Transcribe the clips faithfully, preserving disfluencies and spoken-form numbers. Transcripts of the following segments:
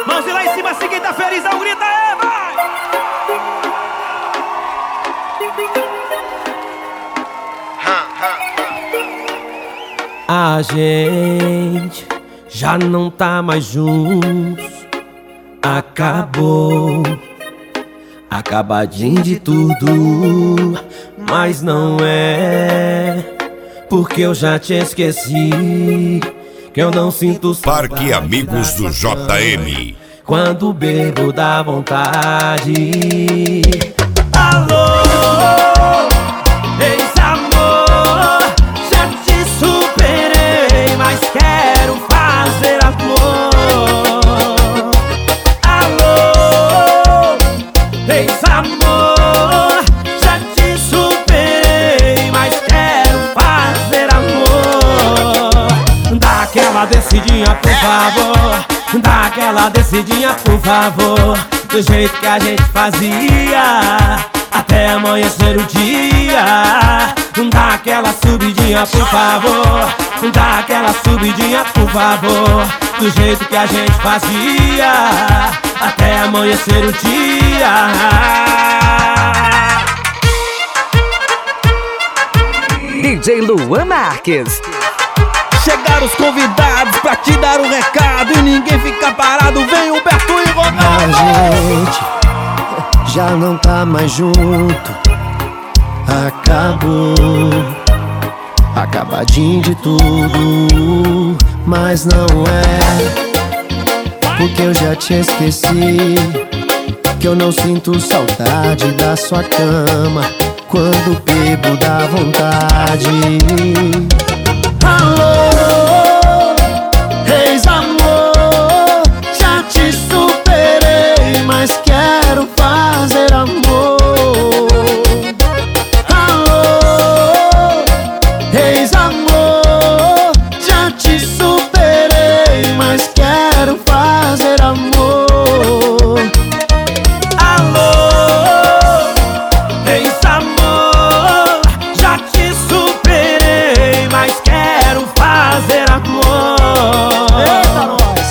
Mãozinha lá em cima, assim quem tá felizão, grita aí, vai! A gente já não tá mais juntos. Acabou, acabadinho de tudo. Mas não é porque eu já te esqueci, que eu não sinto saudade. Parque Amigos do J M. Quando bebo dá vontade. Alô, ex-amor, já te superei, mas quero fazer amor. Alô, ex-amor, já te superei, mas quero fazer amor. Dá aquela descidinha, por favor. Dá aquela descidinha, por favor, do jeito que a gente fazia, até amanhecer o dia. Dá aquela subidinha, por favor. Dá aquela subidinha, por favor, do jeito que a gente fazia, até amanhecer o dia. D J Luan Marques. Chegaram os convidados pra te dar um recado e ninguém fica parado. Vem Humberto e Ronaldo. A gente já não tá mais junto. Acabou, acabadinho de tudo. Mas não é porque eu já te esqueci, que eu não sinto saudade da sua cama. Quando bebo dá vontade. Alô, ex-amor, já te superei, mas quero fazer amor. Alô, ex-amor, já te superei, mas quero fazer amor. Alô, ex-amor, já te superei, mas quero fazer amor. Eita, nós!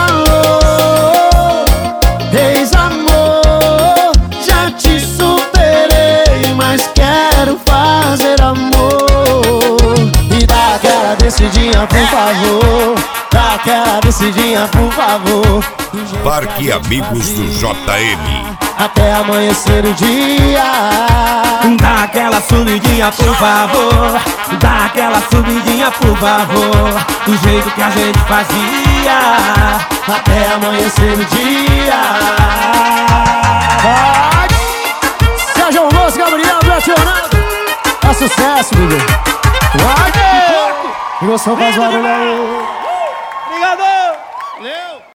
Alô, ex-amor, já te superei, mas quero fazer amor. E dá aquela descidinha, por favor. Dá aquela descidinha, por favor. Parque Amigos do J M. Até amanhecer o dia. Dá aquela subidinha, por favor. Dá aquela subidinha, por favor, do jeito que a gente fazia, Até amanhecer o dia. Vai! Sérgio Almoço, Gabriel, Beto Ronaldo. É sucesso, bebê. Vai! Emoção faz barulho aí. Obrigado! Valeu!